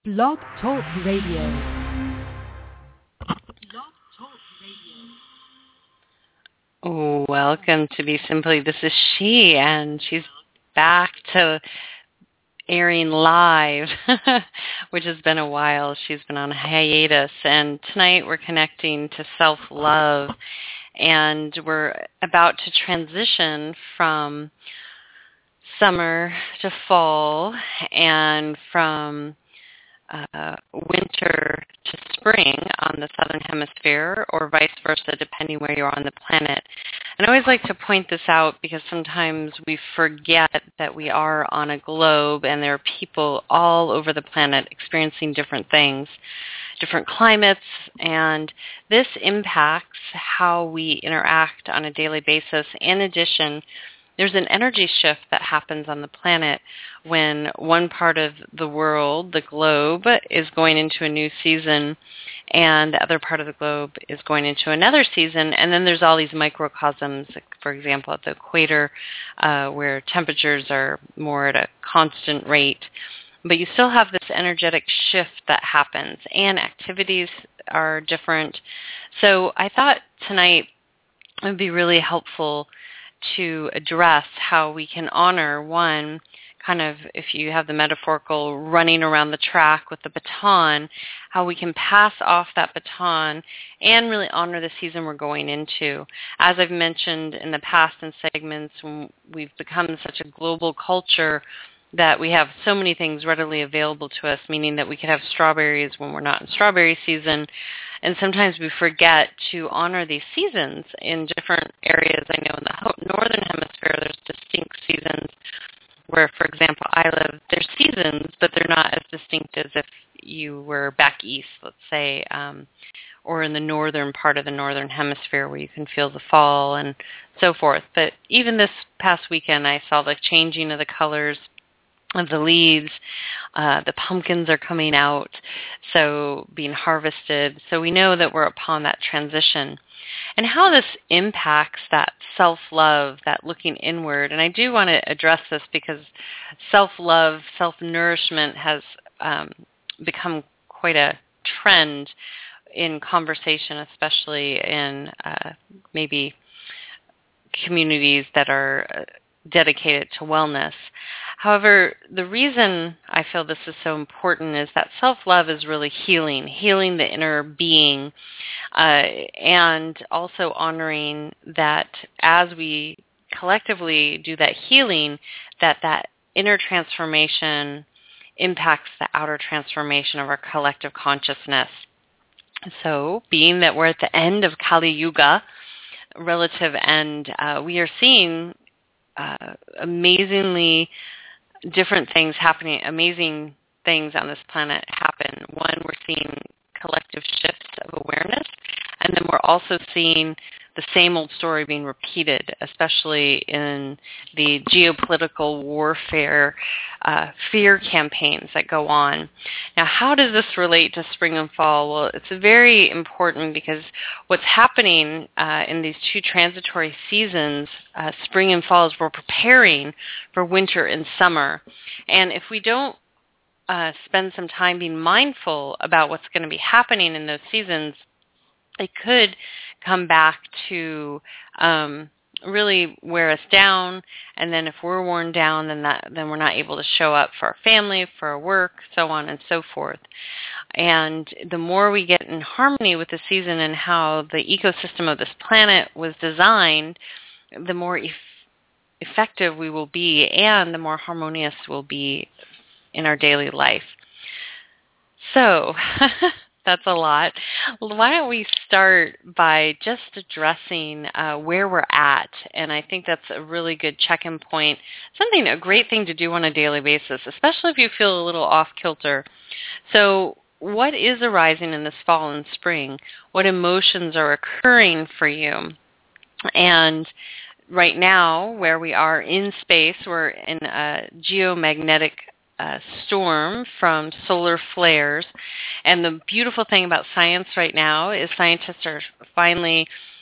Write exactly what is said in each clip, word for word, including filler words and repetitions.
Blog Talk Radio. Welcome to Be Simply. This is she, and she's back to airing live, which has been a while. She's been on a hiatus, and tonight we're connecting to self-love, and we're about to transition from summer to fall, and from Uh, winter to spring on the southern hemisphere, or vice versa, depending where you are on the planet. And I always like to point this out because sometimes we forget that we are on a globe and there are people all over the planet experiencing different things, different climates, and this impacts how we interact on a daily basis. In addition, there's an energy shift that happens on the planet when one part of the world, the globe, is going into a new season and the other part of the globe is going into another season. And then there's all these microcosms, for example, at the equator, uh, where temperatures are more at a constant rate. But you still have this energetic shift that happens, and activities are different. So I thought tonight it would be really helpful to address how we can honor, one, kind of, if you have the metaphorical running around the track with the baton, how we can pass off that baton and really honor the season we're going into. As I've mentioned in the past in segments, we've become such a global culture that we have so many things readily available to us, meaning that we could have strawberries when we're not in strawberry season. And sometimes we forget to honor these seasons in different areas. I know in the northern hemisphere there's distinct seasons where, for example, I live, there's seasons, but they're not as distinct as if you were back east, let's say, um, or in the northern part of the northern hemisphere where you can feel the fall and so forth. But even this past weekend, I saw the changing of the colors of the leaves. Uh, the pumpkins are coming out, so being harvested. So we know that we're upon that transition. And how this impacts that self-love, that looking inward. And I do want to address this because self-love, self-nourishment has um, become quite a trend in conversation, especially in uh, maybe communities that are uh, dedicated to wellness. However, the reason I feel this is so important is that self-love is really healing, healing the inner being, uh, and also honoring that as we collectively do that healing, that that inner transformation impacts the outer transformation of our collective consciousness. So, being that we're at the end of Kali Yuga, relative end, uh, we are seeing uh, amazingly different things happening, amazing things on this planet happen. One, we're seeing collective shifts of awareness, and then we're also seeing the same old story being repeated, especially in the geopolitical warfare, uh, fear campaigns that go on. Now, how does this relate to spring and fall? Well, it's very important because what's happening uh, in these two transitory seasons, uh, spring and fall, is we're preparing for winter and summer. And if we don't uh, spend some time being mindful about what's going to be happening in those seasons, it could come back to um, really wear us down, and then if we're worn down, then that then we're not able to show up for our family, for our work, so on and so forth. And the more we get in harmony with the season and how the ecosystem of this planet was designed, the more e- effective we will be, and the more harmonious we'll be in our daily life. So that's a lot. Why don't we start by just addressing uh, where we're at? And I think that's a really good check-in point, something, a great thing to do on a daily basis, especially if you feel a little off-kilter. So what is arising in this fall and spring? What emotions are occurring for you? And right now, where we are in space, we're in a geomagnetic Uh, storm from solar flares. And the beautiful thing about science right now is scientists are finally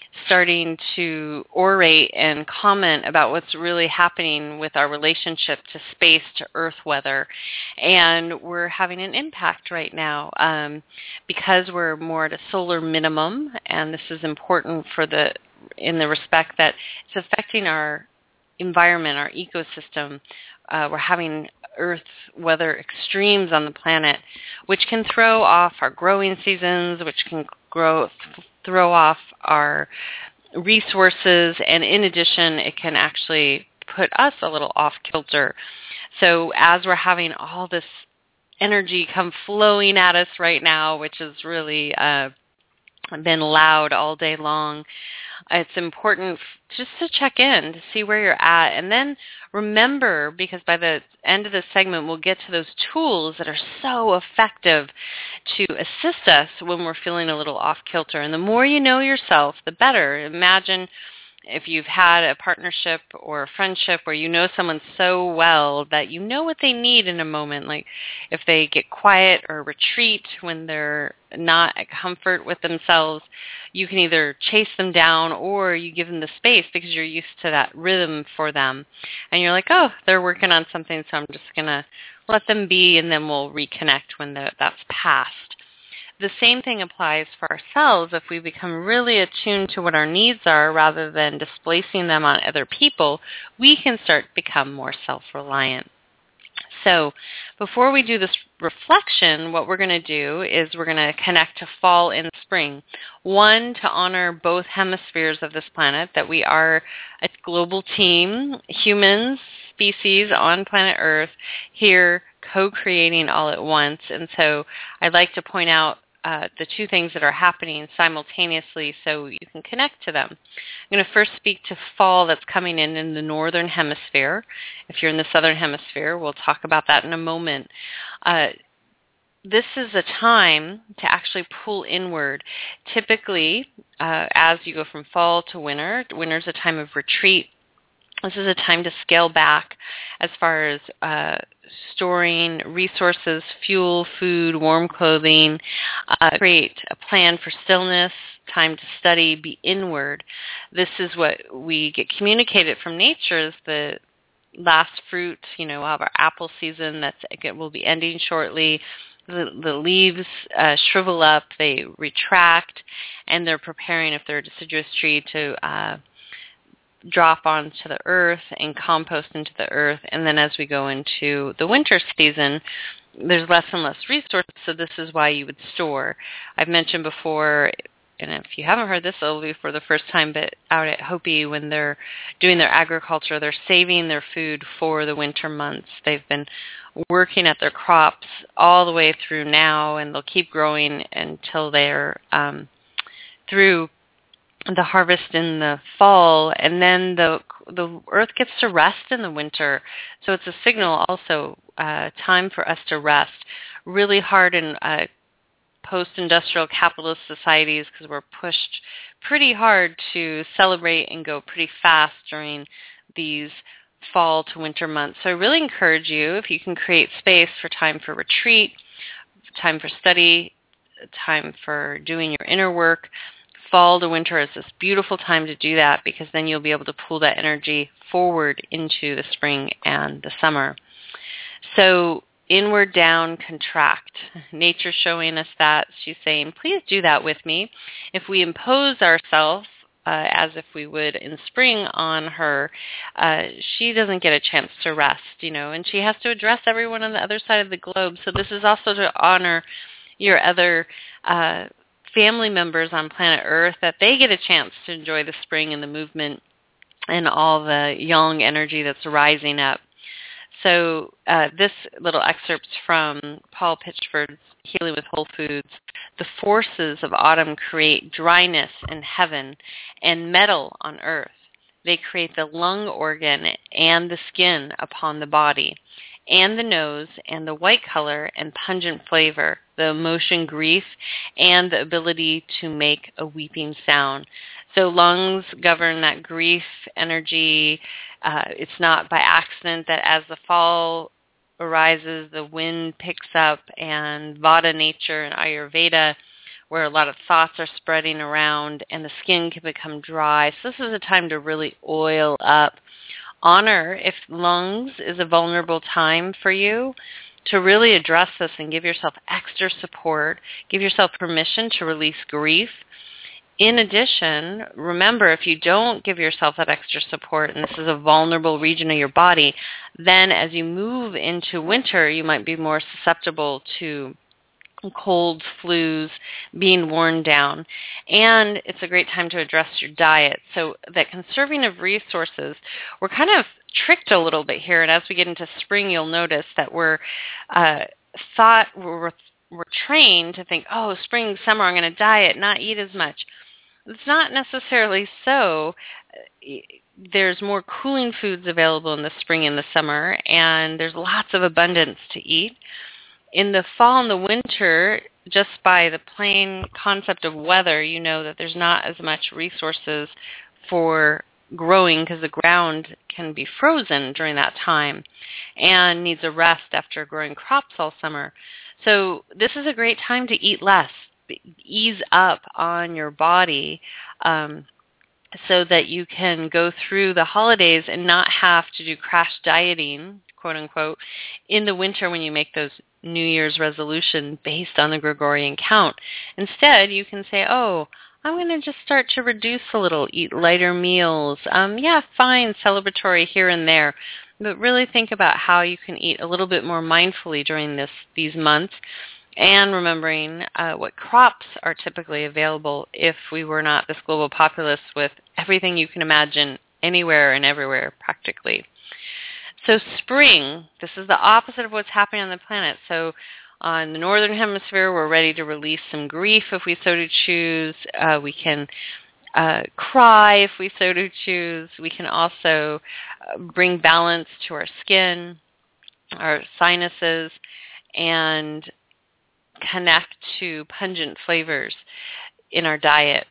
starting to orate and comment about what's really happening with our relationship to space, to earth weather. And we're having an impact right now um, because we're more at a solar minimum, and this is important for the in the respect that it's affecting our environment, our ecosystem. Uh, we're having earth weather extremes on the planet, which can throw off our growing seasons, which can grow, th- throw off our resources, and in addition, it can actually put us a little off kilter. So as we're having all this energy come flowing at us right now, which has really uh, been loud all day long, it's important just to check in to see where you're at. And then remember, because by the end of this segment, we'll get to those tools that are so effective to assist us when we're feeling a little off kilter. And the more you know yourself, the better. Imagine if you've had a partnership or a friendship where you know someone so well that you know what they need in a moment, like if they get quiet or retreat when they're not at comfort with themselves, you can either chase them down or you give them the space because you're used to that rhythm for them. And you're like, oh, they're working on something, so I'm just going to let them be, and then we'll reconnect when the, that's past. The same thing applies for ourselves. If we become really attuned to what our needs are rather than displacing them on other people, we can start to become more self-reliant. So before we do this reflection, what we're going to do is we're going to connect to fall and spring. One, to honor both hemispheres of this planet, that we are a global team, humans, species on planet Earth, here co-creating all at once. And so I'd like to point out Uh, the two things that are happening simultaneously so you can connect to them. I'm going to first speak to fall that's coming in in the northern hemisphere. If you're in the southern hemisphere, we'll talk about that in a moment. Uh, this is a time to actually pull inward. Typically, uh, as you go from fall to winter, winter is a time of retreat. This is a time to scale back as far as uh, storing resources, fuel, food, warm clothing, uh, create a plan for stillness, time to study, be inward. This is what we get communicated from nature as the last fruit. You know, we'll have our apple season that's it will be ending shortly. The, the leaves uh, shrivel up, they retract, and they're preparing, if they're a deciduous tree, to uh, drop onto the earth and compost into the earth. And then as we go into the winter season, there's less and less resources, so this is why you would store. I've mentioned before, and if you haven't heard this, it'll be for the first time, but out at Hopi, when they're doing their agriculture, they're saving their food for the winter months. They've been working at their crops all the way through now, and they'll keep growing until they're um, through the harvest in the fall, and then the the earth gets to rest in the winter. So it's a signal also, uh, time for us to rest. Really hard in uh, post-industrial capitalist societies because we're pushed pretty hard to celebrate and go pretty fast during these fall to winter months. So I really encourage you, if you can create space for time for retreat, time for study, time for doing your inner work, fall to winter is this beautiful time to do that, because then you'll be able to pull that energy forward into the spring and the summer. So inward, down, contract. Nature's showing us that. She's saying, please do that with me. If we impose ourselves uh, as if we would in spring on her, uh, she doesn't get a chance to rest, you know, and she has to address everyone on the other side of the globe. So this is also to honor your other uh family members on planet Earth, that they get a chance to enjoy the spring and the movement and all the yang energy that's rising up. So uh, this little excerpt's from Paul Pitchford's Healing with Whole Foods. The forces of autumn create dryness in heaven and metal on earth. They create the lung organ and the skin upon the body, and the nose, and the white color and pungent flavor, the emotion grief, and the ability to make a weeping sound. So lungs govern that grief energy. Uh, it's not by accident that as the fall arises, the wind picks up, and Vata nature and Ayurveda where a lot of thoughts are spreading around and the skin can become dry. So this is a time to really oil up. Honor if lungs is a vulnerable time for you, to really address this and give yourself extra support. Give yourself permission to release grief. In addition, remember, if you don't give yourself that extra support, and this is a vulnerable region of your body, then as you move into winter, you might be more susceptible to colds, flus, being worn down. And it's a great time to address your diet. So that conserving of resources, we're kind of tricked a little bit here. And as we get into spring, you'll notice that we're uh, thought, we're, we're trained to think, oh, spring, summer, I'm going to diet, not eat as much. It's not necessarily so. There's more cooling foods available in the spring and the summer, and there's lots of abundance to eat. In the fall and the winter, just by the plain concept of weather, you know that there's not as much resources for growing because the ground can be frozen during that time and needs a rest after growing crops all summer. So this is a great time to eat less, ease up on your body, um, so that you can go through the holidays and not have to do crash dieting, quote unquote, in the winter when you make those New Year's resolution based on the Gregorian count. Instead, you can say, oh, I'm going to just start to reduce a little, eat lighter meals. Um, yeah, fine, celebratory here and there, but really think about how you can eat a little bit more mindfully during this these months, and remembering uh, what crops are typically available if we were not this global populace with everything you can imagine anywhere and everywhere practically. So spring, this is the opposite of what's happening on the planet. So on the northern hemisphere, we're ready to release some grief if we so to choose. Uh, we can uh, cry if we so to choose. We can also uh, bring balance to our skin, our sinuses, and connect to pungent flavors in our diet.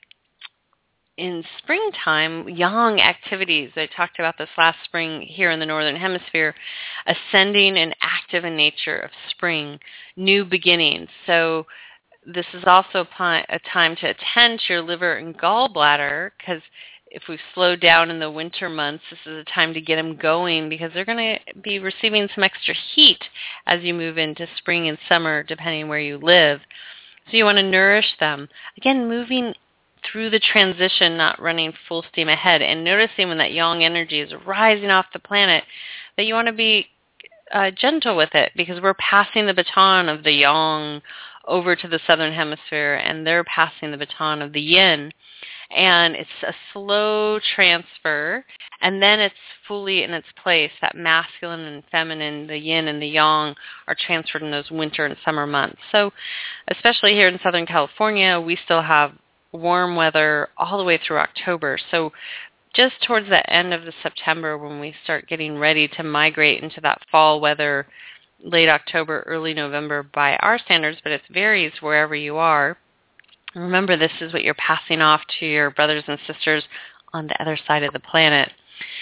In springtime, yang activities, I talked about this last spring here in the Northern Hemisphere, ascending and active in nature of spring, new beginnings. So this is also a time to attend to your liver and gallbladder, because if we've slowed down in the winter months, this is a time to get them going because they're going to be receiving some extra heat as you move into spring and summer, depending where you live. So you want to nourish them. Again, moving through the transition, not running full steam ahead, and noticing when that yang energy is rising off the planet, that you want to be uh, gentle with it, because we're passing the baton of the yang over to the southern hemisphere, and they're passing the baton of the yin. And it's a slow transfer, and then it's fully in its place. That masculine and feminine, the yin and the yang, are transferred in those winter and summer months. So especially here in Southern California, we still have warm weather all the way through October. So just towards the end of the September, when we start getting ready to migrate into that fall weather, late October, early November by our standards, but it varies wherever you are. Remember, this is what you're passing off to your brothers and sisters on the other side of the planet.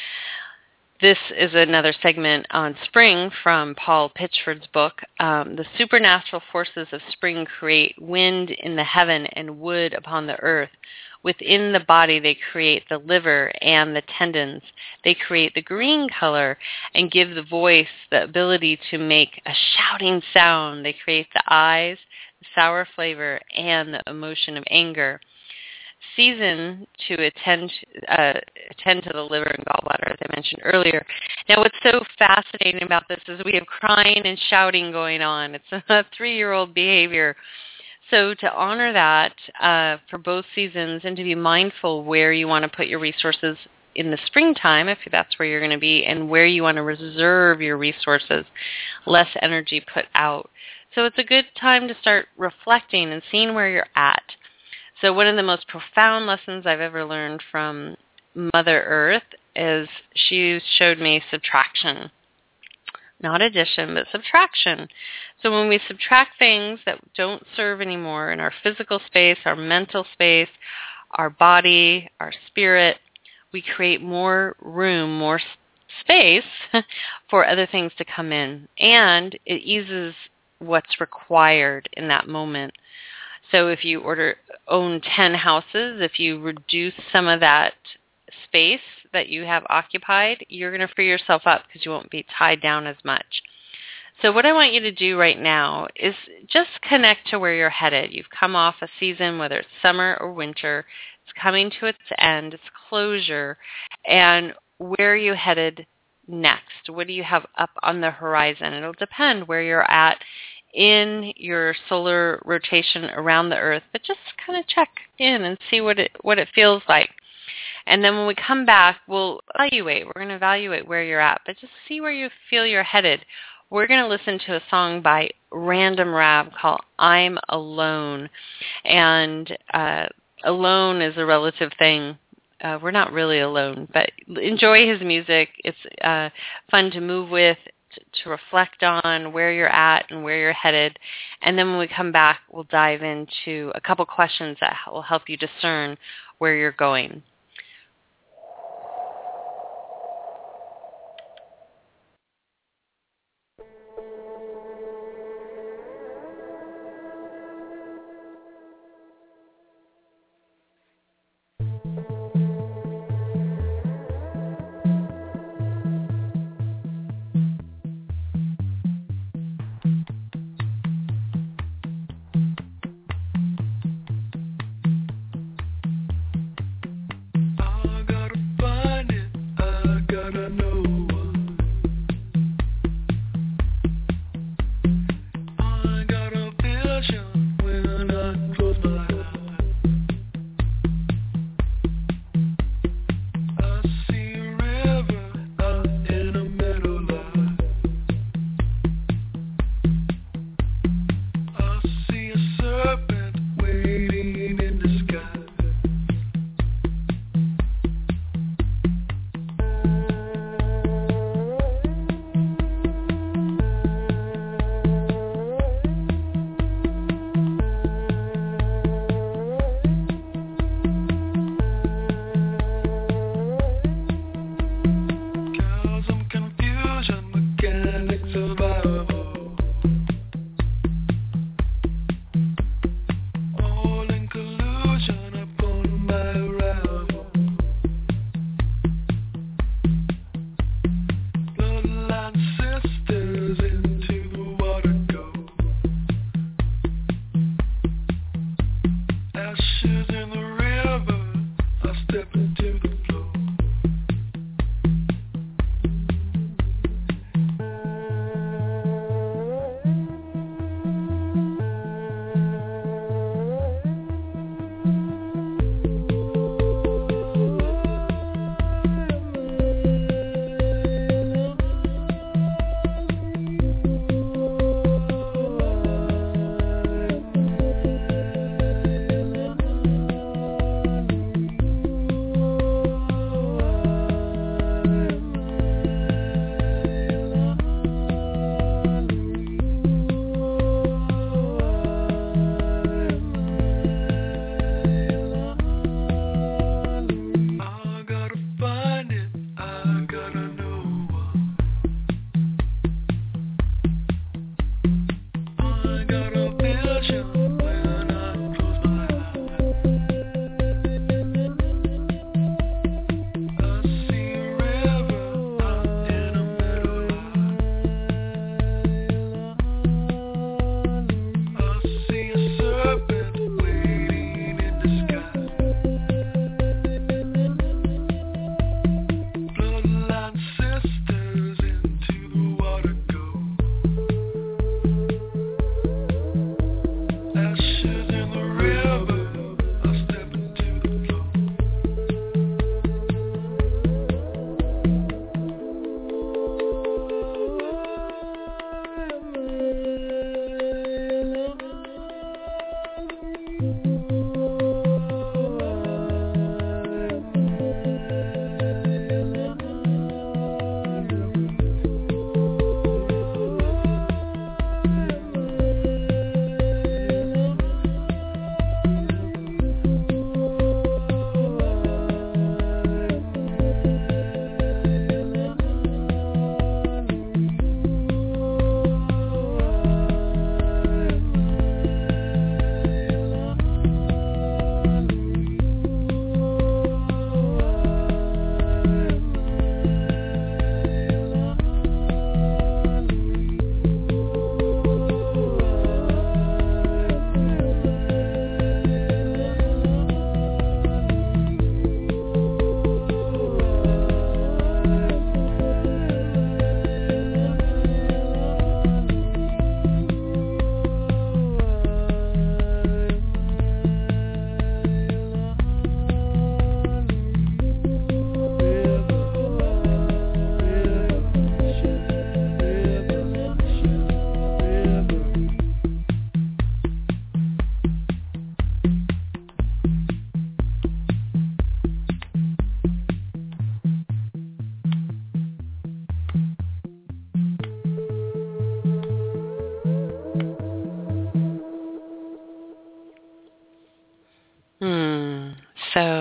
This is another segment on spring from Paul Pitchford's book. Um, the supernatural forces of spring create wind in the heaven and wood upon the earth. Within the body, they create the liver and the tendons. They create the green color and give the voice the ability to make a shouting sound. They create the eyes, the sour flavor, and the emotion of anger. Season to attend uh, attend to the liver and gallbladder, as I mentioned earlier. Now, what's so fascinating about this is we have crying and shouting going on. It's a three-year-old behavior. So to honor that uh, for both seasons, and to be mindful where you want to put your resources in the springtime, if that's where you're going to be, and where you want to reserve your resources, less energy put out. So it's a good time to start reflecting and seeing where you're at. So one of the most profound lessons I've ever learned from Mother Earth is she showed me subtraction. Not addition, but subtraction. So when we subtract things that don't serve anymore in our physical space, our mental space, our body, our spirit, we create more room, more space for other things to come in. And it eases what's required in that moment. So if you order own ten houses, if you reduce some of that space that you have occupied, you're going to free yourself up because you won't be tied down as much. So what I want you to do right now is just connect to where you're headed. You've come off a season, whether it's summer or winter. It's coming to its end. It's closure. And where are you headed next? What do you have up on the horizon? It'll depend where you're at in your solar rotation around the Earth, but just kind of check in and see what it what it feels like. And then when we come back, we'll evaluate. We're going to evaluate where you're at, but just see where you feel you're headed. We're going to listen to a song by Random Rab called I'm Alone. And uh, alone is a relative thing. Uh, we're not really alone, but enjoy his music. It's uh, fun to move with, to, to reflect on where you're at and where you're headed. And then when we come back, we'll dive into a couple questions that will help you discern where you're going.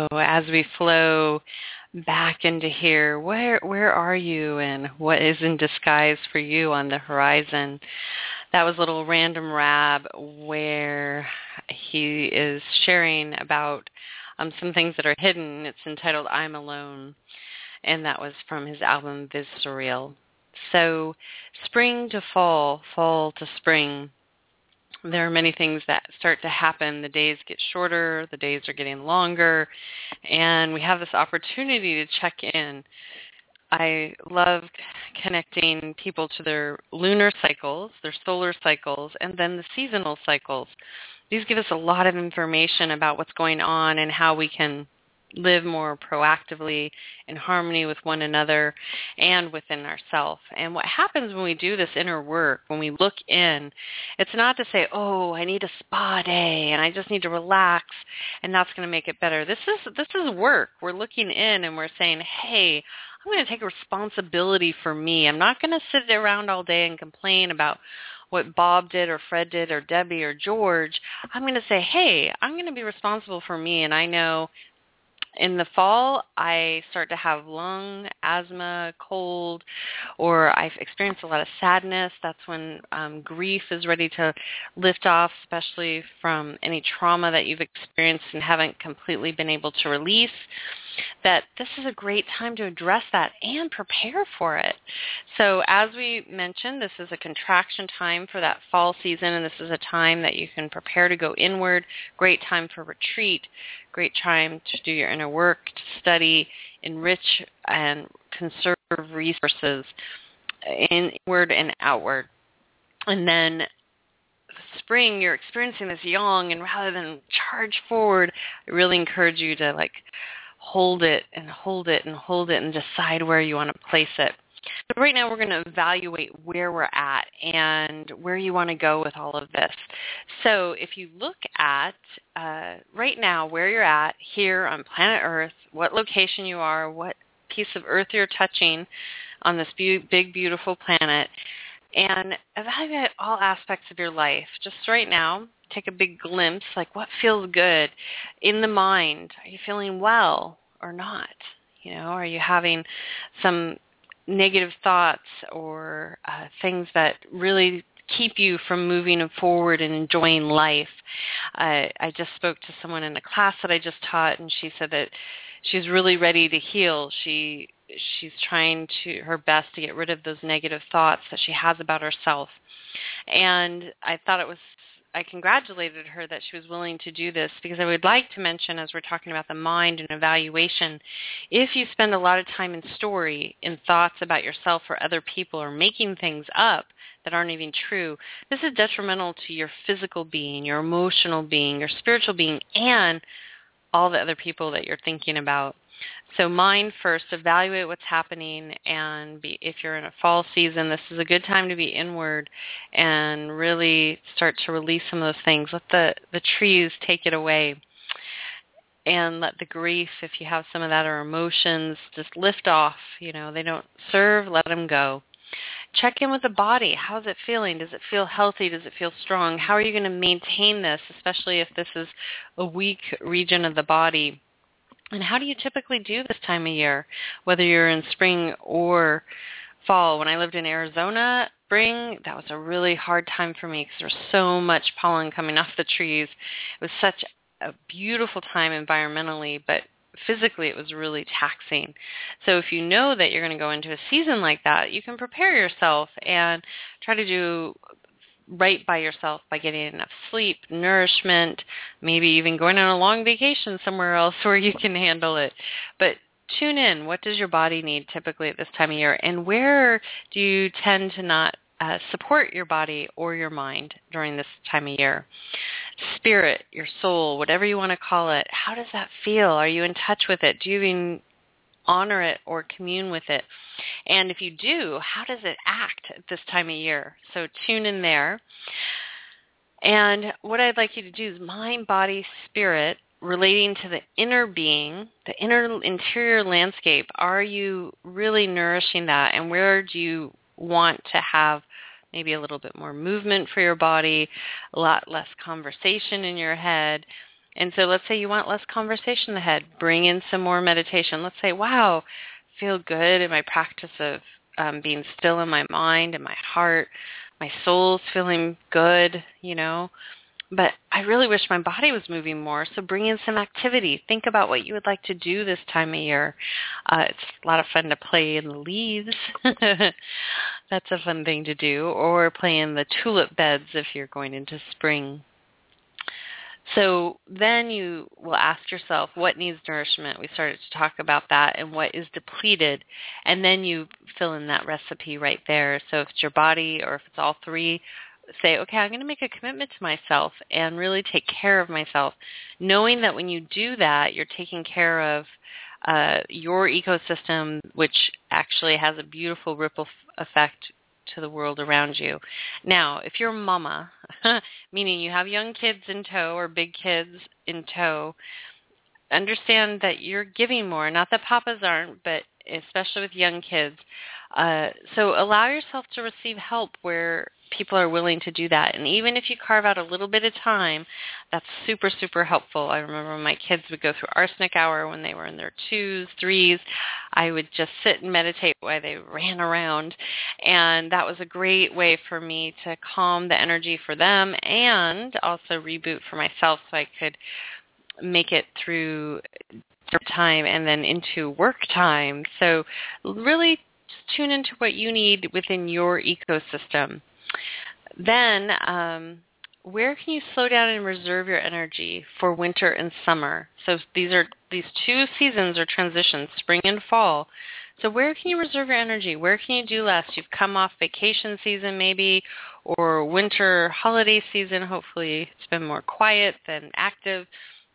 So as we flow back into here, where where are you and what is in disguise for you on the horizon? That was Little Random Rab, where he is sharing about um, some things that are hidden. It's entitled I'm Alone, and that was from his album Viz Surreal. So spring to fall, fall to spring. There are many things that start to happen. The days get shorter, the days are getting longer, and we have this opportunity to check in. I love connecting people to their lunar cycles, their solar cycles, and then the seasonal cycles. These give us a lot of information about what's going on and how we can live more proactively in harmony with one another and within ourselves. And what happens when we do this inner work, when we look in, it's not to say, oh, I need a spa day and I just need to relax and that's going to make it better. This is this is work. We're looking in and we're saying, hey, I'm going to take responsibility for me. I'm not going to sit around all day and complain about what Bob did or Fred did or Debbie or George. I'm going to say, hey, I'm going to be responsible for me. And I know in the fall, I start to have lung, asthma, cold, or I've experienced a lot of sadness. That's when um, grief is ready to lift off, especially from any trauma that you've experienced and haven't completely been able to release. That this is a great time to address that and prepare for it. So as we mentioned, this is a contraction time for that fall season, and this is a time that you can prepare to go inward. Great time for retreat. Great time to do your inner work, to study, enrich, and conserve resources inward and outward. And then spring, you're experiencing this yang, and rather than charge forward, I really encourage you to like hold it and hold it and hold it and decide where you want to place it. So right now we're going to evaluate where we're at and where you want to go with all of this. So if you look at uh, right now where you're at here on planet Earth, what location you are, what piece of Earth you're touching on this be- big, beautiful planet, and evaluate all aspects of your life. Just right now, take a big glimpse, like what feels good in the mind. Are you feeling well or not? You know, are you having some negative thoughts or uh, things that really keep you from moving forward and enjoying life? Uh, I just spoke to someone in a class that I just taught, and she said that she's really ready to heal. She she's trying to her best to get rid of those negative thoughts that she has about herself. And I thought it was I congratulated her that she was willing to do this, because I would like to mention, as we're talking about the mind and evaluation, if you spend a lot of time in story, in thoughts about yourself or other people, or making things up that aren't even true, this is detrimental to your physical being, your emotional being, your spiritual being, and all the other people that you're thinking about. So mind first, evaluate what's happening, and be, if you're in a fall season, this is a good time to be inward and really start to release some of those things. Let the, the trees take it away, and let the grief, if you have some of that, or emotions, just lift off. You know, they don't serve, let them go. Check in with the body. How's it feeling? Does it feel healthy? Does it feel strong? How are you going to maintain this, especially if this is a weak region of the body? And how do you typically do this time of year, whether you're in spring or fall? When I lived in Arizona, spring, that was a really hard time for me because there was so much pollen coming off the trees. It was such a beautiful time environmentally, but physically it was really taxing. So if you know that you're going to go into a season like that, you can prepare yourself and try to do right by yourself by getting enough sleep, nourishment, maybe even going on a long vacation somewhere else where you can handle it. But tune in. What does your body need typically at this time of year? And where do you tend to not uh, support your body or your mind during this time of year? Spirit, your soul, whatever you want to call it, how does that feel? Are you in touch with it? Do you even honor it or commune with it? And if you do, how does it act at this time of year? So tune in there. And what I'd like you to do is mind, body, spirit, relating to the inner being, the inner interior landscape. Are you really nourishing that? And where do you want to have maybe a little bit more movement for your body, a lot less conversation in your head? And so let's say you want less conversation ahead. Bring in some more meditation. Let's say, wow, feel good in my practice of um, being still in my mind and my heart. My soul's feeling good, you know. But I really wish my body was moving more, so bring in some activity. Think about what you would like to do this time of year. Uh, it's a lot of fun to play in the leaves. That's a fun thing to do. Or play in the tulip beds if you're going into spring. So then you will ask yourself, what needs nourishment? We started to talk about that, and what is depleted. And then you fill in that recipe right there. So if it's your body or if it's all three, say, okay, I'm going to make a commitment to myself and really take care of myself, knowing that when you do that, you're taking care of uh, your ecosystem, which actually has a beautiful ripple f- effect to the world around you. Now, if you're a mama, meaning you have young kids in tow or big kids in tow, understand that you're giving more. Not that papas aren't, but especially with young kids. Uh, so allow yourself to receive help where people are willing to do that. And even if you carve out a little bit of time, that's super, super helpful. I remember when my kids would go through arsenic hour when they were in their twos, threes, I would just sit and meditate while they ran around. And that was a great way for me to calm the energy for them and also reboot for myself so I could make it through time and then into work time. So really just tune into what you need within your ecosystem. Then um, where can you slow down and reserve your energy for winter and summer? So these are these two seasons or transitions, spring and fall. So where can you reserve your energy? Where can you do less? You've come off vacation season maybe, or winter holiday season. Hopefully it's been more quiet than active.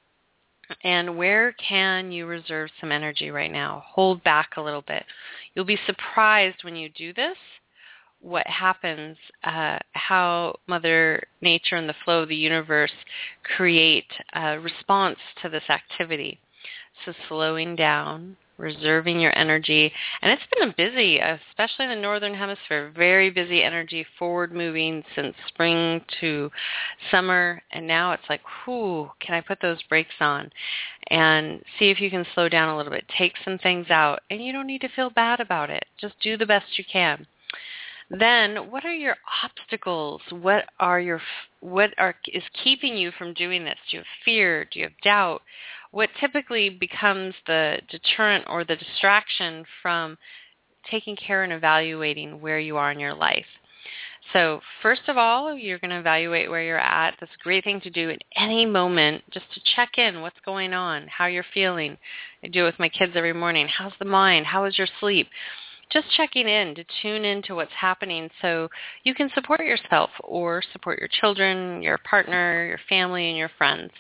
And where can you reserve some energy right now? Hold back a little bit. You'll be surprised when you do this, what happens, uh, how Mother Nature and the flow of the universe create a response to this activity. So slowing down, reserving your energy. And it's been a busy, especially in the Northern Hemisphere, very busy energy, forward moving since spring to summer. And now it's like, whew, can I put those brakes on? And see if you can slow down a little bit. Take some things out. And you don't need to feel bad about it. Just do the best you can. Then, what are your obstacles? What are your what are is keeping you from doing this? Do you have fear? Do you have doubt? What typically becomes the deterrent or the distraction from taking care and evaluating where you are in your life? So, first of all, you're going to evaluate where you're at. That's a great thing to do at any moment, just to check in what's going on, how you're feeling. I do it with my kids every morning. How's the mind? How is your sleep? Just checking in to tune into what's happening so you can support yourself or support your children, your partner, your family, and your friends.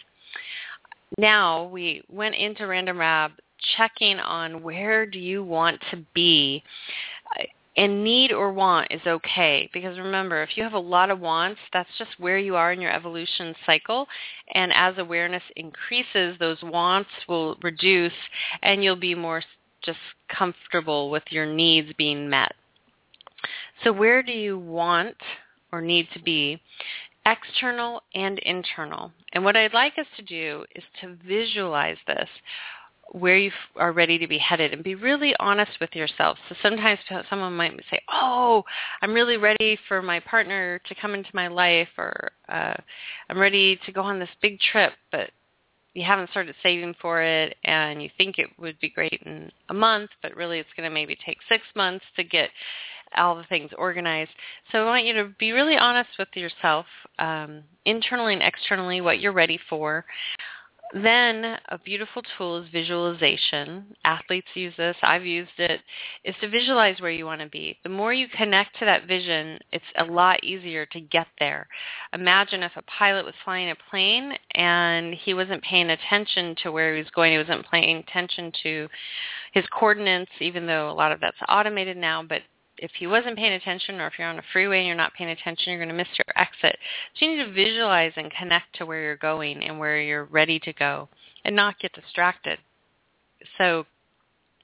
Now, we went into Random Rab checking on where do you want to be. And need or want is okay, because remember, if you have a lot of wants, that's just where you are in your evolution cycle. And as awareness increases, those wants will reduce and you'll be more just comfortable with your needs being met. So where do you want or need to be? External and internal. And what I'd like us to do is to visualize this, where you are ready to be headed, and be really honest with yourself. So sometimes someone might say, oh, I'm really ready for my partner to come into my life, or uh, I'm ready to go on this big trip, but you haven't started saving for it, and you think it would be great in a month, but really it's going to maybe take six months to get all the things organized. So I want you to be really honest with yourself, um, internally and externally, what you're ready for. Then a beautiful tool is visualization. Athletes use this. I've used it. Is to visualize where you want to be. The more you connect to that vision, it's a lot easier to get there. Imagine if a pilot was flying a plane and he wasn't paying attention to where he was going. He wasn't paying attention to his coordinates, even though a lot of that's automated now. But if he wasn't paying attention, or if you're on a freeway and you're not paying attention, you're going to miss your exit. So you need to visualize and connect to where you're going and where you're ready to go and not get distracted. So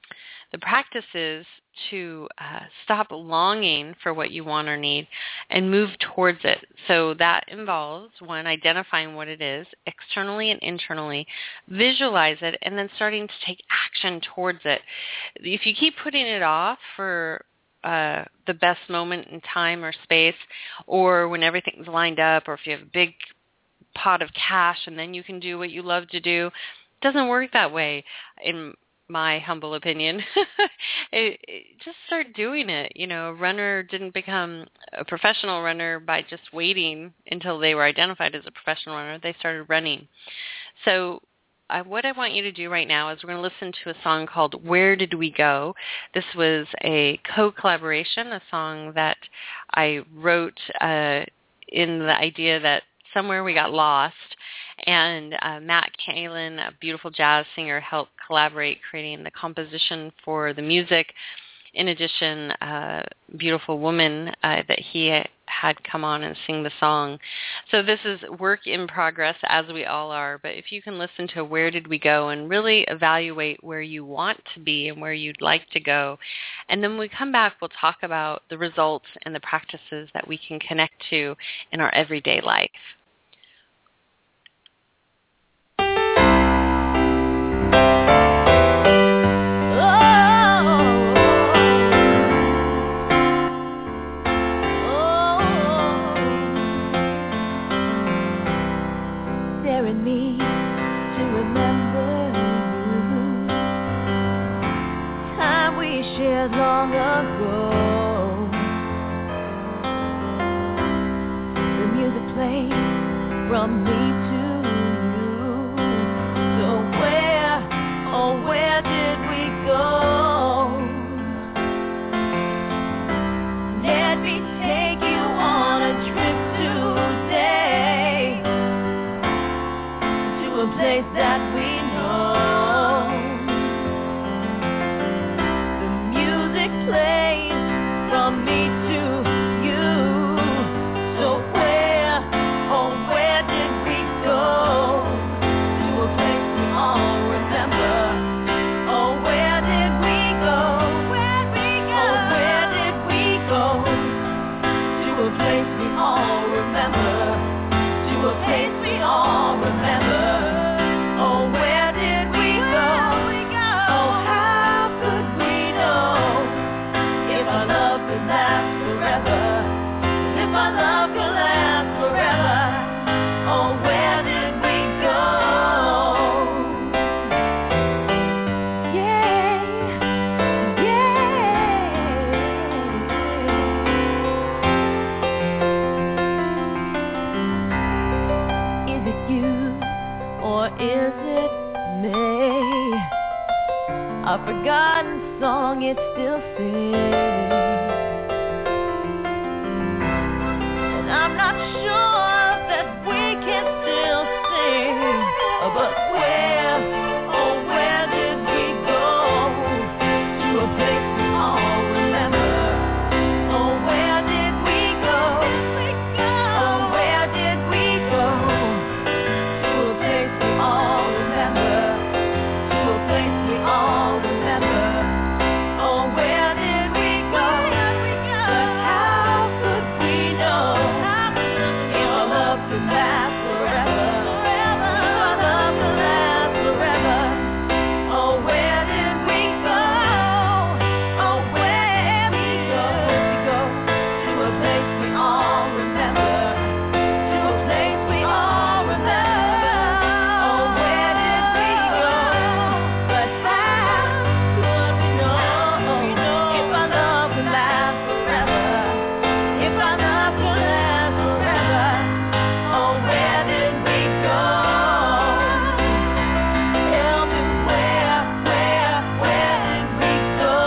The practice is to uh, stop longing for what you want or need and move towards it. So that involves, one, identifying what it is externally and internally, visualize it, and then starting to take action towards it. If you keep putting it off for uh, the best moment in time or space, or when everything's lined up, or if you have a big pot of cash and then you can do what you love to do, it doesn't work that way, in my humble opinion. it, it, just start doing it. You know, a runner didn't become a professional runner by just waiting until they were identified as a professional runner. They started running. So I, what I want you to do right now is we're going to listen to a song called Where Did We Go? This was a co-collaboration, a song that I wrote uh, in the idea that somewhere we got lost. And uh, Matt Kalin, a beautiful jazz singer, helped collaborate creating the composition for the music. In addition, a beautiful woman uh, that he had come on and sing the song. So this is work in progress, as we all are. But if you can listen to Where Did We Go and really evaluate where you want to be and where you'd like to go. And then when we come back, we'll talk about the results and the practices that we can connect to in our everyday life. Long ago, the music played from me to you. So where, oh where did we go? Let me take you on a trip today to a place that we know. Place from me to you. So where, oh where did we go? To a place we all remember. Oh where did we go? Where we go? Oh where did we go? To a place we all remember. To a place we all remember. Oh where did we go? Oh how could we know? If our love could last forever, if our love could last forever, oh where did we go? Yeah, yeah. Is it you or is it me? A forgotten song, it still sings. And I'm not sure that we can still sing. But where, oh where did we go? To a place we all remember. Oh where did we go? Oh where did we go? To a place we all remember. To a place we all remember. Oh, where did we go? But how could we know if our love could last forever? If our love could last forever. Oh, where did we go? Oh, where did we go? To a place we all remember. To a place we all remember. Oh, where did we go? But how could we know if our love could last forever? If our love could last forever. Oh, where did we go? Tell me where, where, where did we go?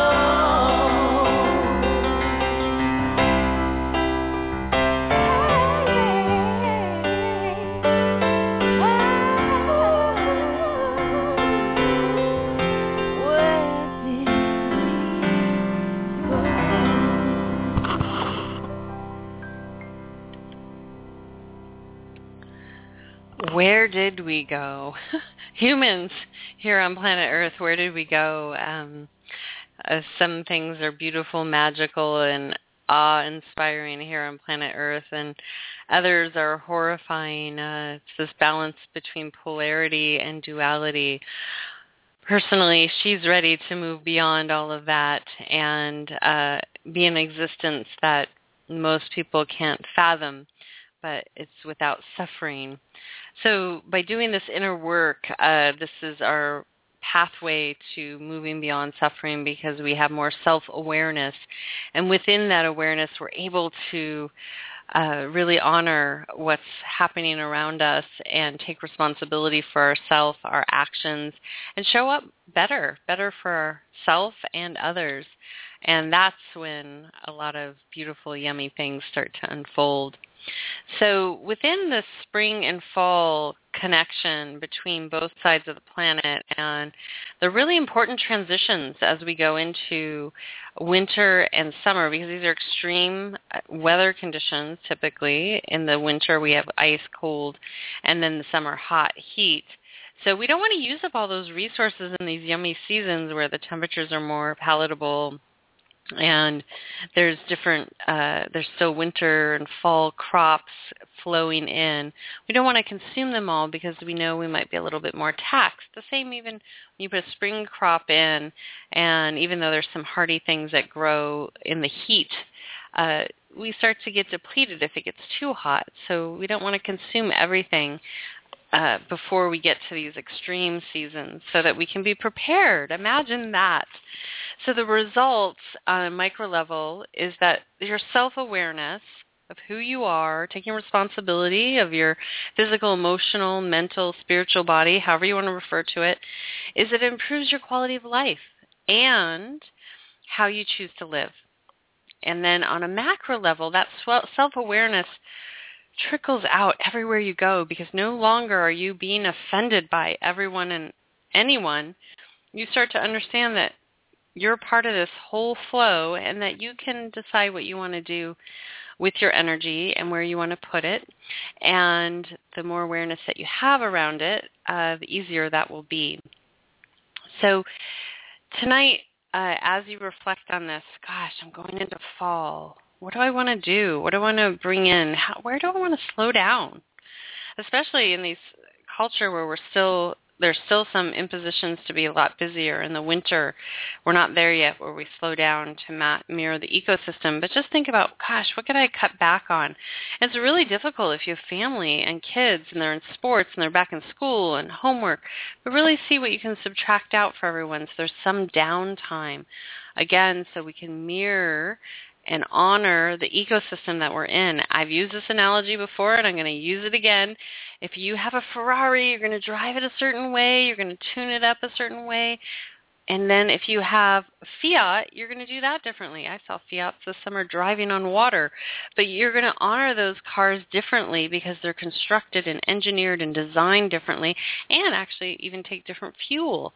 Where did we go? Humans here on planet Earth, where did we go? Um, Uh, some things are beautiful, magical, and awe-inspiring here on planet Earth, and others are horrifying. Uh, it's this balance between polarity and duality. Personally, she's ready to move beyond all of that and uh, be an existence that most people can't fathom, but it's without suffering. So by doing this inner work, uh, this is our pathway to moving beyond suffering, because we have more self-awareness. And within that awareness, we're able to uh, really honor what's happening around us and take responsibility for ourselves, our actions, and show up better, better for ourselves and others. And that's when a lot of beautiful, yummy things start to unfold. So within the spring and fall connection between both sides of the planet, and the really important transitions as we go into winter and summer, because these are extreme weather conditions. Typically in the winter we have ice cold, and then the summer hot heat. So we don't want to use up all those resources in these yummy seasons where the temperatures are more palatable, and there's different, uh, there's still winter and fall crops flowing in. We don't want to consume them all because we know we might be a little bit more taxed. The same even when you put a spring crop in, and even though there's some hardy things that grow in the heat, uh, we start to get depleted if it gets too hot. So we don't want to consume everything Uh, before we get to these extreme seasons, so that we can be prepared. Imagine that. So the results on a micro level is that your self-awareness of who you are, taking responsibility of your physical, emotional, mental, spiritual body, however you want to refer to it, is it improves your quality of life and how you choose to live. And then on a macro level, that self-awareness trickles out everywhere you go, because no longer are you being offended by everyone and anyone. You start to understand that you're part of this whole flow, and that you can decide what you want to do with your energy and where you want to put it. And the more awareness that you have around it, uh, the easier that will be. So tonight, uh, as you reflect on this, gosh, I'm going into fall. What do I want to do? What do I want to bring in? How, where do I want to slow down? Especially in these culture where we're still, there's still some impositions to be a lot busier. In the winter, we're not there yet where we slow down to ma- mirror the ecosystem. But just think about, gosh, what could I cut back on? It's really difficult if you have family and kids and they're in sports and they're back in school and homework. But really see what you can subtract out for everyone, so there's some downtime. Again, so we can mirror and honor the ecosystem that we're in. I've used this analogy before, and I'm going to use it again. If you have a Ferrari, you're going to drive it a certain way, you're going to tune it up a certain way. And then if you have Fiat, you're going to do that differently. I saw Fiats this summer driving on water. But you're going to honor those cars differently because they're constructed and engineered and designed differently, and actually even take different fuel.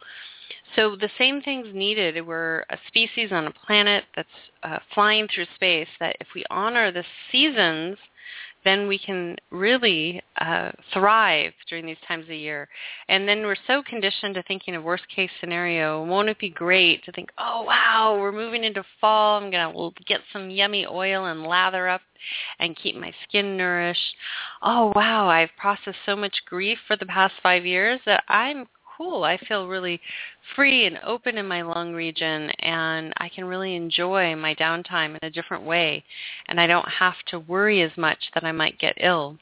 So the same thing's needed. We're a species on a planet that's uh, flying through space, that if we honor the seasons, then we can really uh, thrive during these times of year. And then we're so conditioned to thinking of worst-case scenario. Won't it be great to think, oh, wow, we're moving into fall. I'm going to get some yummy oil and lather up and keep my skin nourished. Oh, wow, I've processed so much grief for the past five years that I'm cool. I feel really free and open in my lung region, and I can really enjoy my downtime in a different way, and I don't have to worry as much that I might get ill.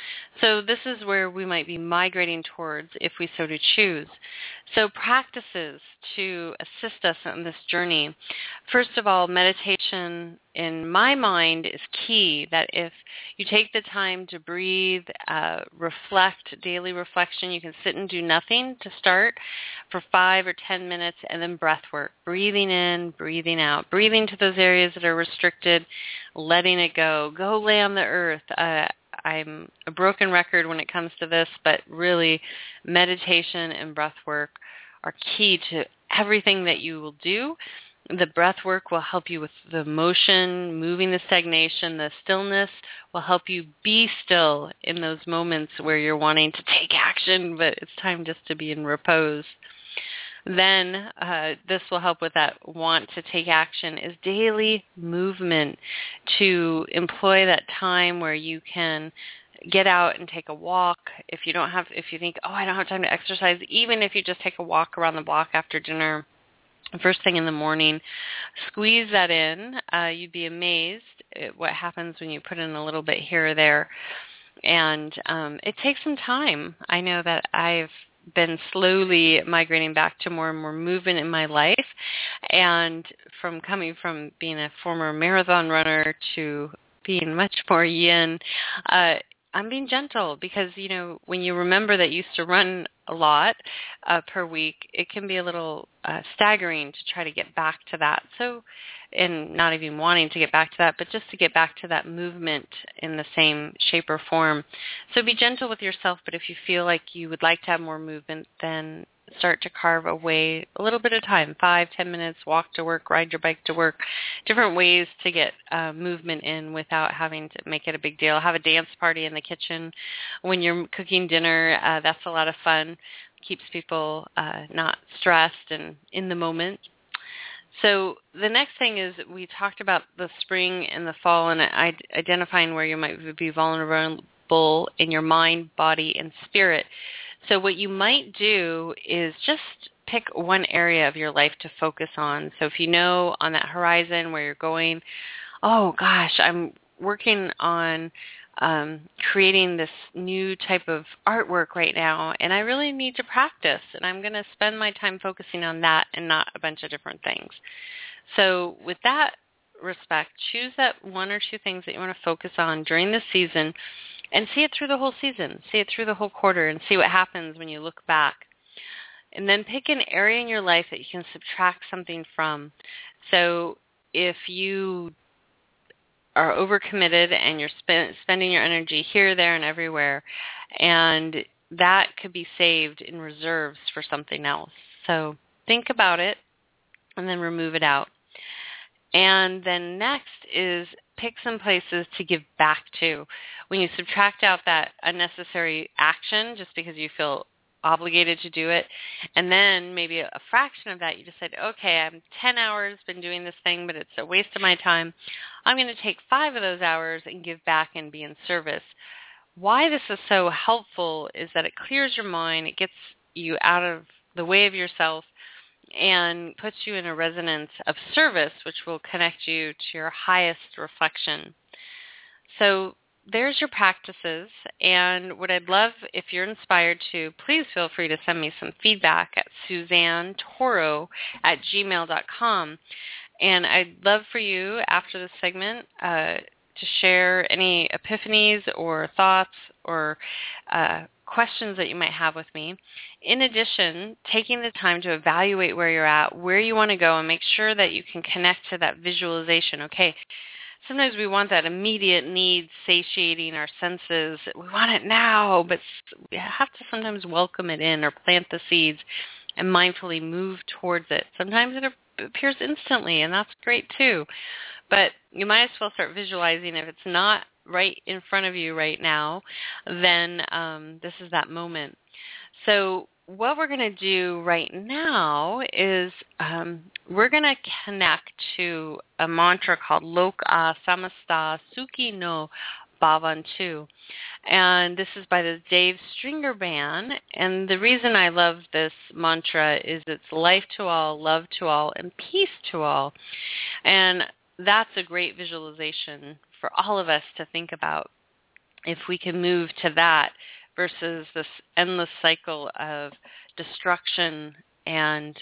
So this is where we might be migrating towards if we so to choose. So practices to assist us on this journey. First of all, meditation in my mind is key, that if you take the time to breathe, uh, reflect, daily reflection, you can sit and do nothing to start for five or ten minutes, and then breath work, breathing in, breathing out, breathing to those areas that are restricted, letting it go. Go lay on the earth. Uh, I'm a broken record when it comes to this, but really meditation and breath work are key to everything that you will do. The breath work will help you with the motion, moving the stagnation. The stillness will help you be still in those moments where you're wanting to take action, but it's time just to be in repose. then uh, this will help with that want to take action, is daily movement, to employ that time where you can get out and take a walk. If you don't have, if you think, oh, I don't have time to exercise, even if you just take a walk around the block after dinner, first thing in the morning, squeeze that in. Uh, you'd be amazed at what happens when you put in a little bit here or there. And um, it takes some time. I know that I've been slowly migrating back to more and more movement in my life. And from coming from being a former marathon runner to being much more yin, uh, I'm being gentle because, you know, when you remember that you used to run a lot uh, per week, it can be a little uh, staggering to try to get back to that. So, and not even wanting to get back to that, but just to get back to that movement in the same shape or form. So be gentle with yourself, but if you feel like you would like to have more movement, then start to carve away a little bit of time, five, ten minutes, walk to work, ride your bike to work, different ways to get uh, movement in without having to make it a big deal. Have a dance party in the kitchen when you're cooking dinner. Uh, that's a lot of fun. Keeps people uh, not stressed and in the moment. So the next thing is we talked about the spring and the fall and identifying where you might be vulnerable in your mind, body, and spirit. So what you might do is just pick one area of your life to focus on. So if you know on that horizon where you're going, oh gosh, I'm working on um, creating this new type of artwork right now, and I really need to practice, and I'm going to spend my time focusing on that and not a bunch of different things. So with that respect, choose that one or two things that you want to focus on during the season and see it through the whole season, see it through the whole quarter, and see what happens when you look back. And then pick an area in your life that you can subtract something from. So if you are overcommitted and you're spend, spending your energy here, there, and everywhere, and that could be saved in reserves for something else. So think about it and then remove it out. And then next is pick some places to give back to. When you subtract out that unnecessary action just because you feel obligated to do it, and then maybe a fraction of that, you decide, okay, I'm ten hours been doing this thing, but it's a waste of my time. I'm going to take five of those hours and give back and be in service. Why this is so helpful is that it clears your mind, it gets you out of the way of yourself, and puts you in a resonance of service, which will connect you to your highest reflection. So there's your practices, and what I'd love, if you're inspired to, please feel free to send me some feedback at suzanne toro at gmail dot com. And I'd love for you, after this segment, uh, to share any epiphanies or thoughts or uh, questions that you might have with me. In addition, taking the time to evaluate where you're at, where you want to go, and make sure that you can connect to that visualization. Okay, sometimes we want that immediate need satiating our senses. We want it now, but we have to sometimes welcome it in or plant the seeds and mindfully move towards it. Sometimes it appears instantly, and that's great too. But you might as well start visualizing. If it's not right in front of you right now, then um, this is that moment. So what we're going to do right now is um, we're going to connect to a mantra called Loka Samasta Sukhi no Bhavantu. And this is by the Dave Stringer Band. And the reason I love this mantra is it's life to all, love to all, and peace to all. And that's a great visualization for all of us to think about if we can move to that versus this endless cycle of destruction and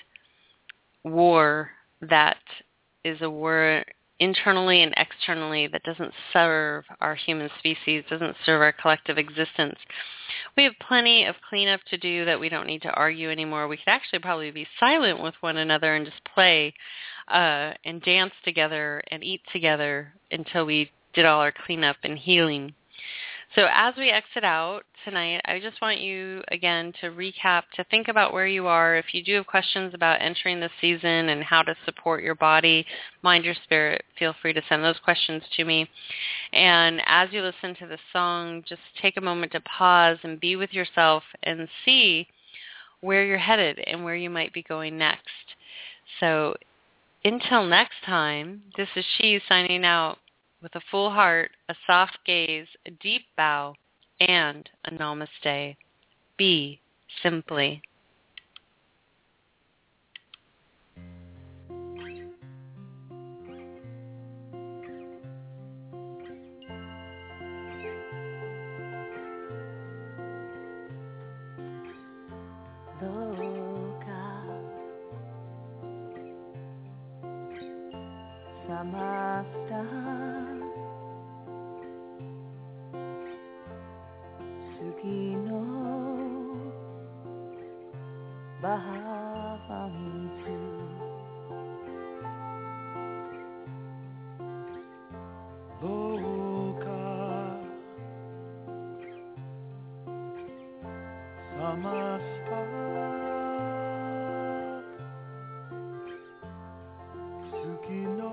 war that is a war internally and externally that doesn't serve our human species, doesn't serve our collective existence. We have plenty of cleanup to do that we don't need to argue anymore. We could actually probably be silent with one another and just play uh, and dance together and eat together until we did all our cleanup and healing. So as we exit out tonight, I just want you, again, to recap, to think about where you are. If you do have questions about entering the season and how to support your body, mind, your spirit, feel free to send those questions to me. And as you listen to the song, just take a moment to pause and be with yourself and see where you're headed and where you might be going next. So until next time, this is She signing out with a full heart, a soft gaze, a deep bow, and a namaste. Be simply. Samasta Suki no Bhavantu Loka Samasta Suki no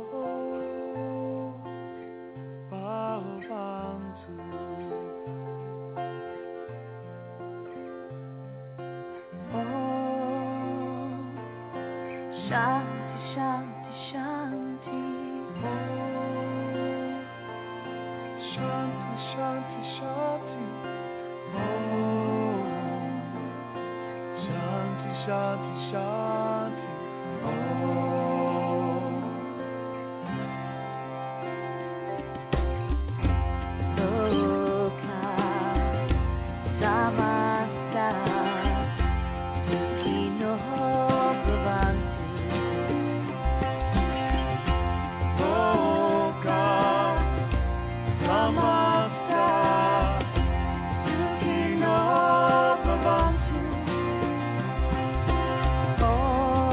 Shanti, Shanti, Shanti, Om. Shanti, Shanti, Shanti, Om. Shanti, Shanti, Shanti, Om. Loka Samasta Sukhino Bhavantu. Samasta Sukhino Bhavantu. Om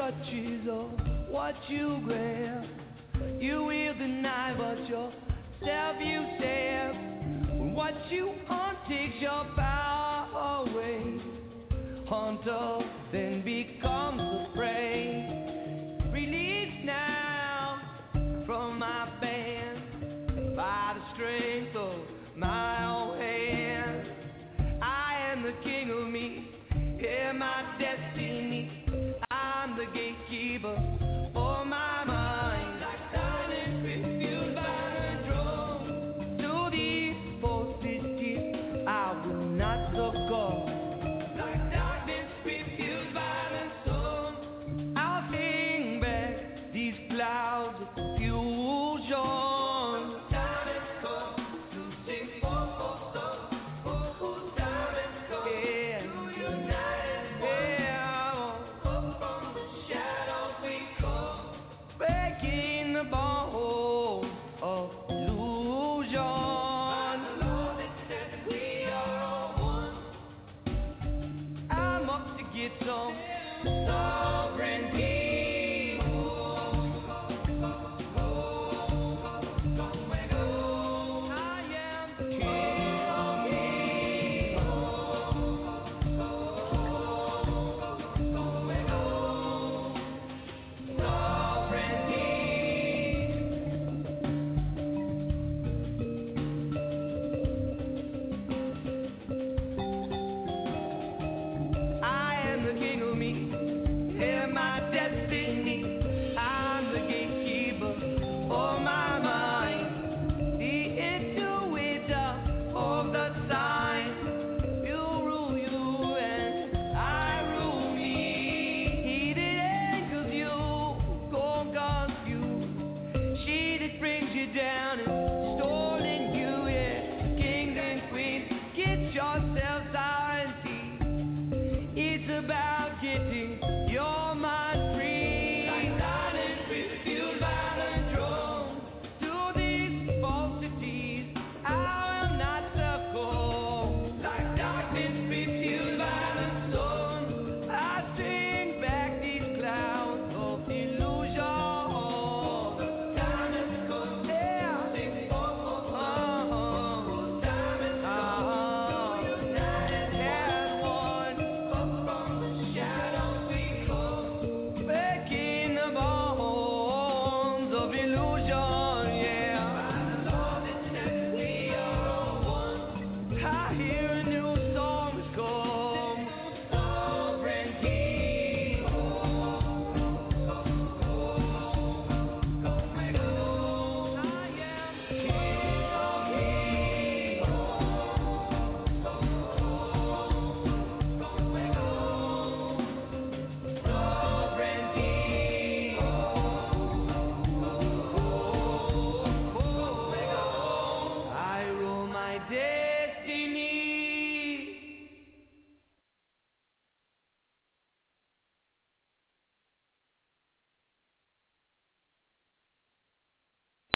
clutches of what you grab. You will deny but yourself you stare. When what you want takes your power away, hunter then becomes the prey. Release now from my band by the string.